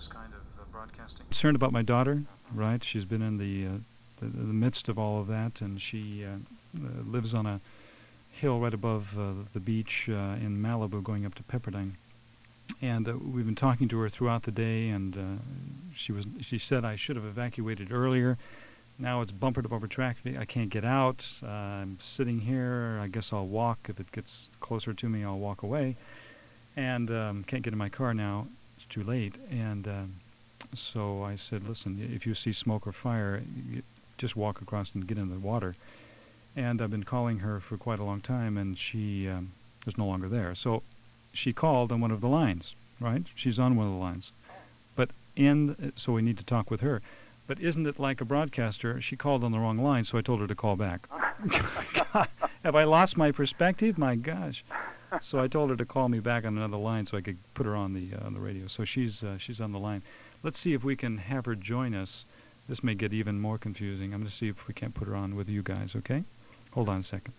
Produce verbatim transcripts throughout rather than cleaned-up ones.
this kind of uh, broadcasting? Concerned about my daughter, right? She's been in the, uh, the the midst of all of that, and she uh, uh, lives on a hill right above uh, the beach uh, in Malibu, going up to Pepperdine. And uh, we've been talking to her throughout the day, and uh, she was she said I should have evacuated earlier. Now it's bumper to bumper traffic. I can't get out. Uh, I'm sitting here. I guess I'll walk. If it gets closer to me, I'll walk away. And um, can't get in my car now. It's too late. And um, so I said, listen, if you see smoke or fire, you just walk across and get in the water. And I've been calling her for quite a long time, and she um, is no longer there. So she called on one of the lines, right? She's on one of the lines. But in, so we need to talk with her. But isn't it like a broadcaster? She called on the wrong line, so I told her to call back. God, have I lost my perspective? My gosh. So I told her to call me back on another line so I could put her on the uh, on the radio. So she's uh, she's on the line. Let's see if we can have her join us. This may get even more confusing. I'm going to see if we can't put her on with you guys, okay? Hold on a second.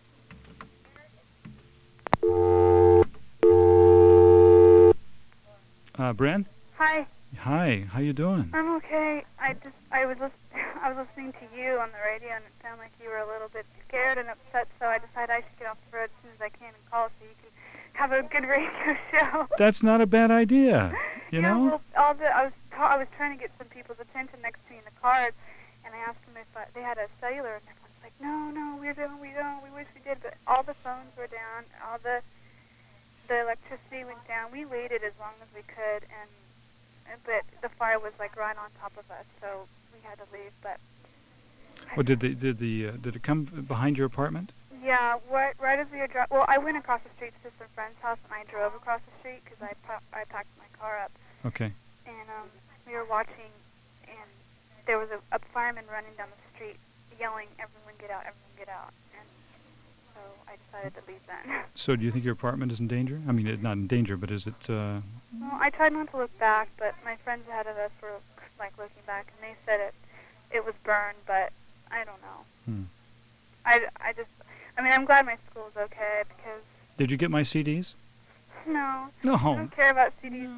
Uh, Bren? Hi. Hi. How you doing? I'm okay. I just I was lis- I was listening to you on the radio, and it sounded like you were a little bit scared and upset. So I decided I should get off the road as soon as I can and call so you can have a good radio show. That's not a bad idea. You yeah, know. Well, all the I was ta- I was trying to get some people's attention next to me in the cars, and I asked them if uh, they had a cellular, and everyone's like, no, no, we don't, we don't, we wish we did, but all the phones were down, all the the electricity went down. We waited as long as we could, and but the fire was like right on top of us, so we had to leave. But well, did the did the uh, did it come behind your apartment? Yeah, right, right as we were driving. Well, I went across the street to some friend's house, and I drove across the street because I pa- I packed my car up. Okay. And um, we were watching, and there was a, a fireman running down the street, yelling, "Everyone get out! Everyone get out!" And so I decided to leave then. So do you think your apartment is in danger? I mean, it's not in danger, but is it? Uh... Well, I tried not to look back, but my friends ahead of us were like looking back, and they said it it was burned, but I don't know. Hmm. I, I just, I mean, I'm glad my school's okay because. Did you get my C Ds? No. No. I don't care about C Ds.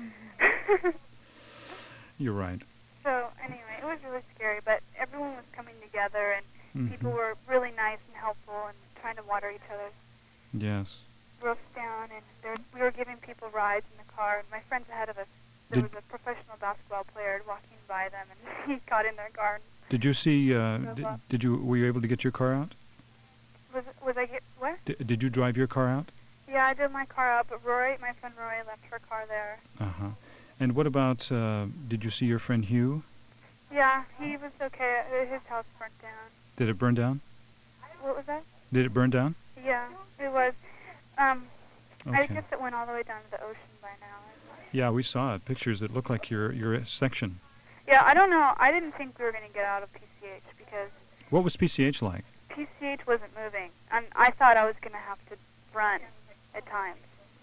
You're right. So anyway, it was really scary, but everyone was coming together, and mm-hmm. people were really nice and helpful and trying to water each other's yes. roofs down, and there, we were giving people rides in the car. And my friends ahead of us, there did, was a professional basketball player walking by them, and he got in their car. And did you see? Uh, did, did you? Were you able to get your car out? Was was I get what? D- did you drive your car out? Yeah, I drove my car out, but Rory, my friend Rory, left her car there. Uh huh. And what about? Uh, did you see your friend Hugh? Yeah, he was okay. His house burnt down. Did it burn down? What was that? Did it burn down? Yeah, it was. Um, okay. I guess it went all the way down to the ocean by now. Yeah, we saw it. Pictures that look like your your section. Yeah, I don't know. I didn't think we were going to get out of P C H because... What was P C H like? P C H wasn't moving, and I thought I was going to have to run at times.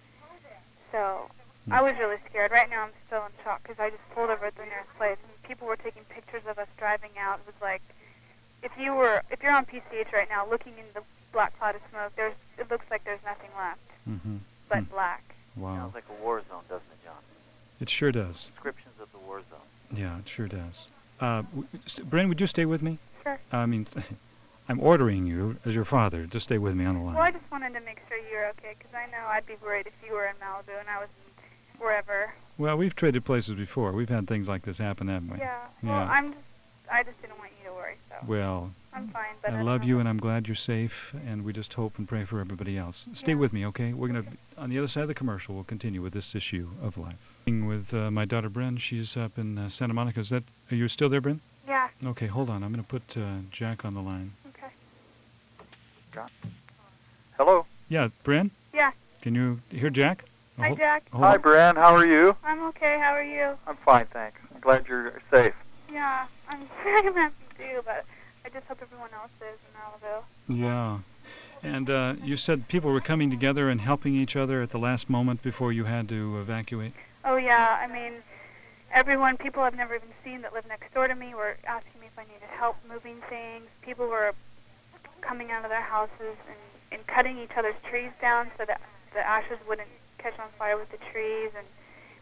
So hmm. I was really scared. Right now I'm still in shock because I just pulled over at the nearest place, and people were taking pictures of us driving out. It was like, if you were, if you're on P C H right now, looking in the black cloud of smoke, there's, it looks like there's nothing left mm-hmm. but mm. black. Wow. Sounds like a war zone, doesn't it, John? It sure does. Descriptions of the war zone. Yeah, it sure does. Uh, w- Brent, would you stay with me? Sure. I mean, I'm ordering you as your father to stay with me on the line. Well, I just wanted to make sure you're okay, because I know I'd be worried if you were in Malibu and I was in wherever. Well, we've traded places before. We've had things like this happen, haven't we? Yeah. Yeah. Well, I'm just, I just didn't want you to worry, so. Well, I'm fine, but I I love don't you, know. and I'm glad you're safe, and we just hope and pray for everybody else. Stay Yeah. with me, okay? We're going to, on the other side of the commercial, we'll continue with this issue of life. With uh, my daughter, Bryn, she's up in uh, Santa Monica. Is that, are you still there, Bryn? Yeah. Okay, hold on. I'm going to put uh, Jack on the line. Okay. John? Hello? Yeah, Bryn? Yeah. Can you hear Jack? Oh, Hi, hold- Jack. hold Hi, on. Bran. How are you? I'm okay. How are you? I'm fine, thanks. I'm glad you're safe. Yeah, I'm I'm happy too, but I just hope everyone else is in Malibu. Yeah. And uh, you said people were coming together and helping each other at the last moment before you had to evacuate? Oh, yeah. I mean, everyone, people I've never even seen that live next door to me were asking me if I needed help moving things. People were coming out of their houses and, and cutting each other's trees down so that the ashes wouldn't catch on fire with the trees. And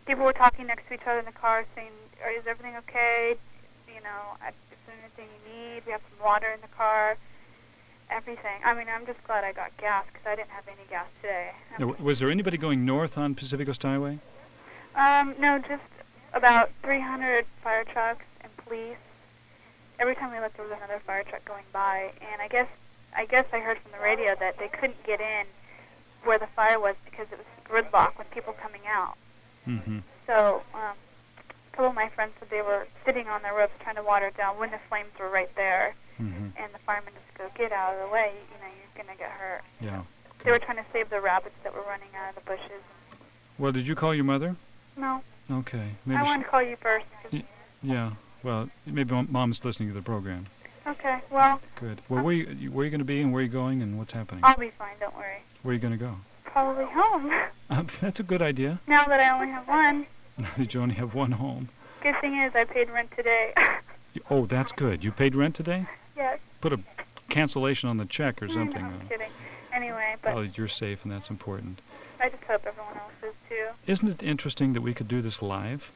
people were talking next to each other in the car saying, "Are- is everything okay? You know, I- is there anything you need? We have some water in the car." Everything. I mean, I'm just glad I got gas because I didn't have any gas today. Now, w- was there anybody going north on Pacific Coast Highway? Um, no, just about three hundred fire trucks and police. Every time we looked, there was another fire truck going by, and I guess I guess I heard from the radio that they couldn't get in where the fire was because it was gridlock with people coming out. Mm-hmm. So um, a couple of my friends said they were sitting on their roofs trying to water it down when the flames were right there, Mm-hmm. and the firemen just go, "Get out of the way, you know, you're going to get hurt." Yeah. They were trying to save the rabbits that were running out of the bushes. Well, did you call your mother? No, Okay. Maybe I she- wanted to call you first. 'cause- Y- Yeah. Well, maybe mom- mom's listening to the program. Okay, well, Good. Well, where you, you- where are you going to be and where are you going and what's happening? I'll be fine, don't worry. Where are you going to go? Probably home. Uh, that's a good idea. Now that I only have one. Did you only have one home? Good thing is I paid rent today. You- Oh, that's good. You paid rent today? Yes. Put a cancellation on the check or I something. know, I'm uh, kidding. Anyway, but Oh, you're safe and that's important. I just hope everyone else is too. Isn't it interesting that we could do this live?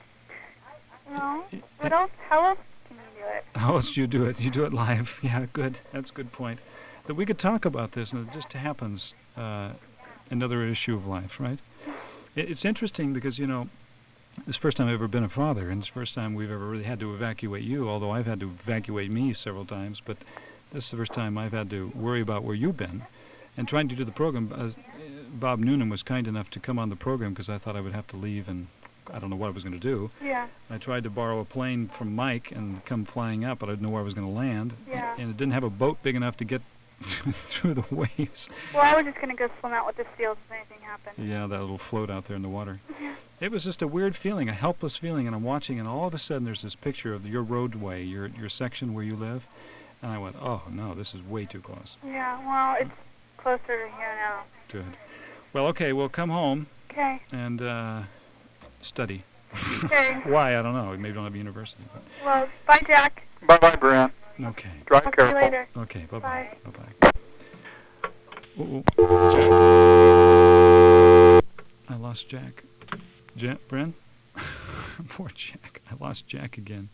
No? I- What else? How else can you do it? How else do you do it? You do it live. Yeah, good. That's a good point. That we could talk about this and it just happens. Uh, another issue of life, right? It, it's interesting because, you know, this is the first time I've ever been a father, and it's the first time we've ever really had to evacuate you, although I've had to evacuate me several times, but this is the first time I've had to worry about where you've been. And trying to do the program, uh, Bob Noonan was kind enough to come on the program because I thought I would have to leave and I don't know what I was going to do. Yeah. I tried to borrow a plane from Mike and come flying up, but I didn't know where I was going to land. Yeah. And it didn't have a boat big enough to get through the waves. Well, I was just going to go swim out with the seals if anything happened. Yeah, that little float out there in the water. Yeah. It was just a weird feeling, a helpless feeling, and I'm watching, and all of a sudden there's this picture of your roadway, your your section where you live, and I went, oh no, this is way too close. Yeah, well, it's closer to here now. Good. Well, okay, we'll come home Okay. and uh, study. Okay. Why? I don't know. Maybe don't have a university. But Well, bye, Jack. Bye-bye, Brent. okay. Drive Talk to you careful. later. Okay. Bye Bye. bye. Bye bye. Oh, Jack. I lost Jack. Jack, Bren? Poor Jack. I lost Jack again.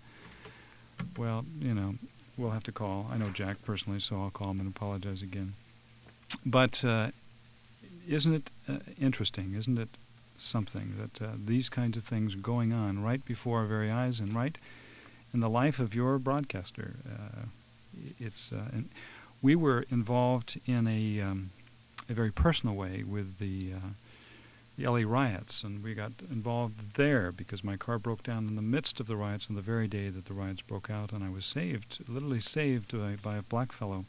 Well, you know, we'll have to call. I know Jack personally, so I'll call him and apologize again. But uh, isn't it uh, interesting? Isn't it something that uh, these kinds of things are going on right before our very eyes and right in the life of your broadcaster? Uh, it's uh, and we were involved in a um, a very personal way with the uh, the L A riots, and we got involved there because my car broke down in the midst of the riots on the very day that the riots broke out, and I was saved, literally saved by, by a black fellow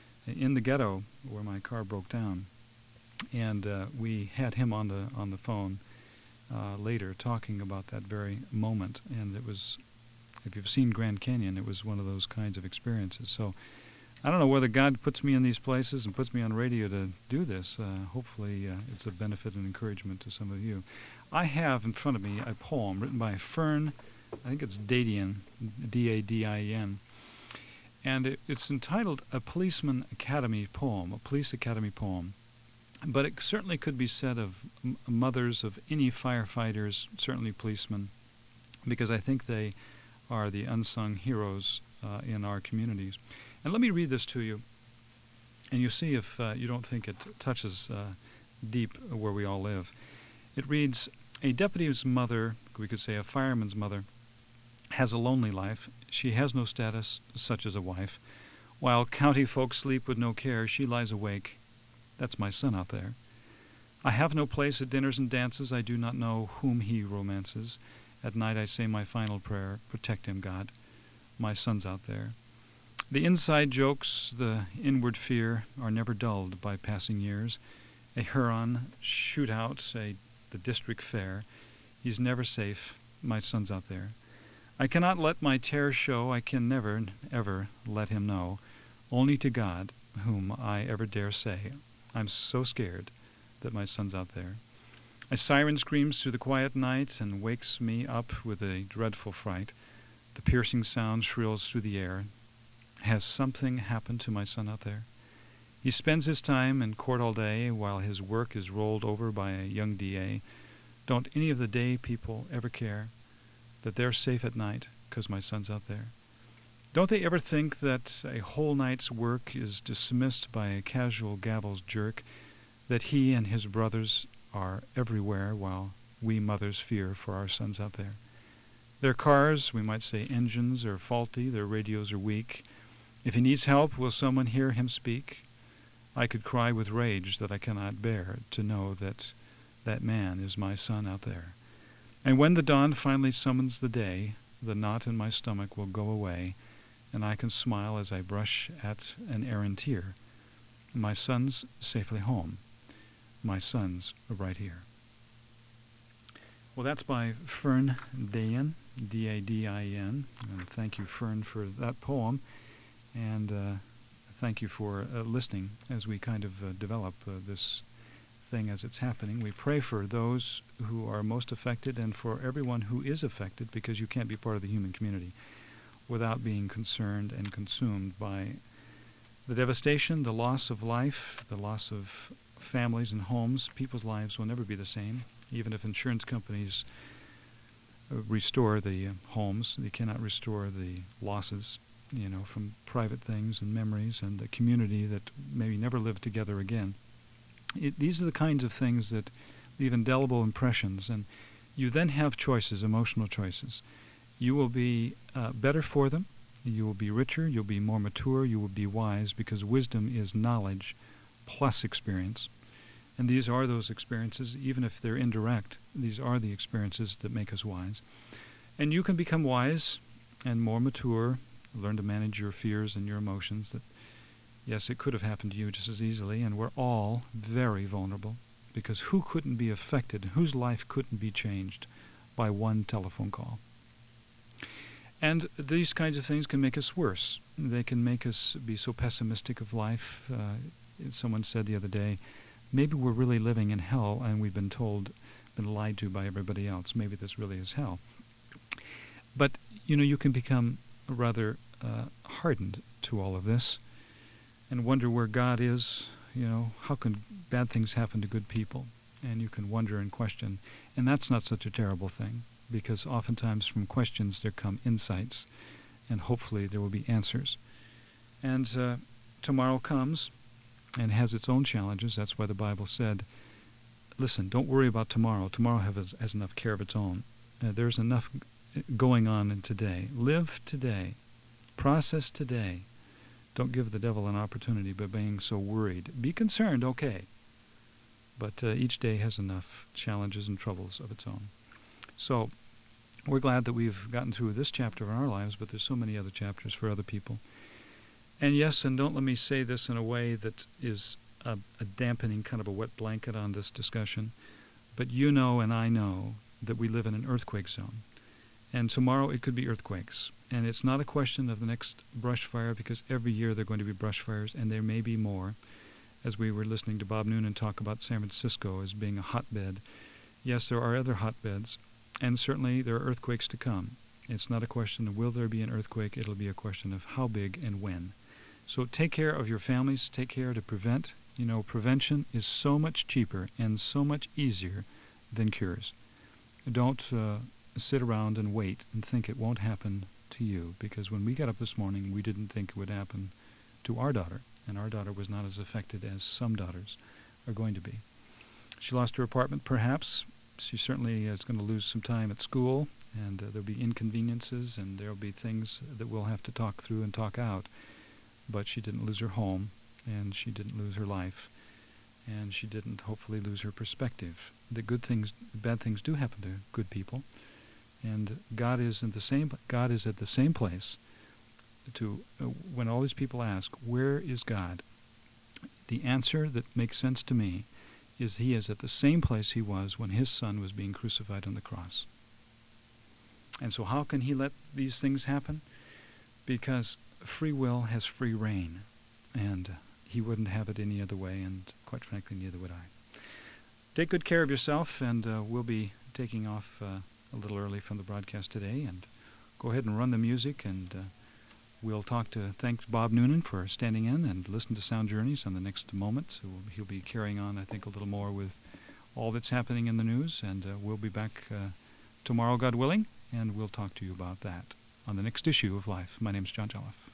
in the ghetto where my car broke down. And uh, we had him on the on the phone uh, later talking about that very moment, and it was, if you've seen Grand Canyon, it was one of those kinds of experiences. So I don't know whether God puts me in these places and puts me on radio to do this. Uh, hopefully uh, it's a benefit and encouragement to some of you. I have in front of me a poem written by Fern, I think it's Dadian, D A D I E N, and it, it's entitled A Policeman Academy Poem, a Police Academy Poem. But it certainly could be said of m- mothers of any firefighters, certainly policemen, because I think they are the unsung heroes uh, in our communities. And let me read this to you, and you see if uh, you don't think it touches uh, deep where we all live. It reads, a deputy's mother, we could say a fireman's mother, has a lonely life. She has no status such as a wife. While county folk sleep with no care, she lies awake. That's my son out there. I have no place at dinners and dances. I do not know whom he romances. At night I say my final prayer. Protect him, God. My son's out there. The inside jokes, the inward fear, are never dulled by passing years. A Huron shootout, a the district fair. He's never safe. My son's out there. I cannot let my terror show. I can never, ever let him know. Only to God, whom I ever dare say, I'm so scared that my son's out there. A siren screams through the quiet night and wakes me up with a dreadful fright. The piercing sound shrills through the air. Has something happened to my son out there? He spends his time in court all day while his work is rolled over by a young D A. Don't any of the day people ever care that they're safe at night because my son's out there? Don't they ever think that a whole night's work is dismissed by a casual gavel's jerk, that he and his brothers are everywhere while we mothers fear for our sons out there? Their cars, we might say engines, are faulty, their radios are weak. If he needs help, will someone hear him speak? I could cry with rage that I cannot bear to know that that man is my son out there. And when the dawn finally summons the day, the knot in my stomach will go away, and I can smile as I brush at an errant tear. My son's safely home. My son's right here. Well, that's by Fern Dayen, D A D I N. And thank you, Fern, for that poem. And uh, thank you for uh, listening as we kind of uh, develop uh, this thing as it's happening. We pray for those who are most affected and for everyone who is affected, because you can't be part of the human community without being concerned and consumed by the devastation, the loss of life, the loss of families and homes. People's lives will never be the same. Even if insurance companies uh, restore the uh, homes, they cannot restore the losses, you know, from private things and memories and the community that maybe never lived together again. It, these are the kinds of things that leave indelible impressions, and you then have choices, emotional choices. You will be uh, better for them. You will be richer. You'll be more mature. You will be wise, because wisdom is knowledge plus experience. And these are those experiences, even if they're indirect. These are the experiences that make us wise. And you can become wise and more mature, learn to manage your fears and your emotions. That, yes, it could have happened to you just as easily, and we're all very vulnerable, because who couldn't be affected, whose life couldn't be changed by one telephone call? And these kinds of things can make us worse. They can make us be so pessimistic of life. Uh, someone said the other day, maybe we're really living in hell and we've been told, been lied to by everybody else. Maybe this really is hell. But, you know, you can become rather uh, hardened to all of this and wonder where God is. You know, how can bad things happen to good people? And you can wonder and question. And that's not such a terrible thing, because oftentimes from questions there come insights, and hopefully there will be answers. And uh, tomorrow comes and has its own challenges. That's why the Bible said, listen, don't worry about tomorrow. Tomorrow has, has enough care of its own. Uh, there's enough going on in today. Live today. Process today. Don't give the devil an opportunity by being so worried. Be concerned, okay. But uh, each day has enough challenges and troubles of its own. So we're glad that we've gotten through this chapter of our lives, but there's so many other chapters for other people. And yes, and don't let me say this in a way that is a, a dampening kind of a wet blanket on this discussion, but you know and I know that we live in an earthquake zone. And tomorrow it could be earthquakes. And it's not a question of the next brush fire, because every year there are going to be brush fires, and there may be more. As we were listening to Bob Noonan talk about San Francisco as being a hotbed, yes, there are other hotbeds, and certainly there are earthquakes to come. It's not a question of will there be an earthquake, it'll be a question of how big and when. So take care of your families, take care to prevent. You know, prevention is so much cheaper and so much easier than cures. Don't uh, sit around and wait and think it won't happen to you, because when we got up this morning, we didn't think it would happen to our daughter, and our daughter was not as affected as some daughters are going to be. She lost her apartment, perhaps. She certainly is going to lose some time at school, and uh, there'll be inconveniences, and there'll be things that we'll have to talk through and talk out. But she didn't lose her home, and she didn't lose her life, and she didn't hopefully lose her perspective. The good things, bad things do happen to good people, and God is in the same. God is at the same place. To uh, when all these people ask, "Where is God?" the answer that makes sense to me is He is at the same place He was when His Son was being crucified on the cross. And so, how can He let these things happen? Because free will has free reign, and He wouldn't have it any other way, and quite frankly, neither would I. Take good care of yourself, and uh, we'll be taking off uh, a little early from the broadcast today, and go ahead and run the music, and uh, we'll talk to, thanks Bob Noonan for standing in and listen to Sound Journeys on the next moment. So he'll be carrying on, I think, a little more with all that's happening in the news, and uh, we'll be back uh, tomorrow, God willing, and we'll talk to you about that on the next issue of Life. My name's John Jolliffe.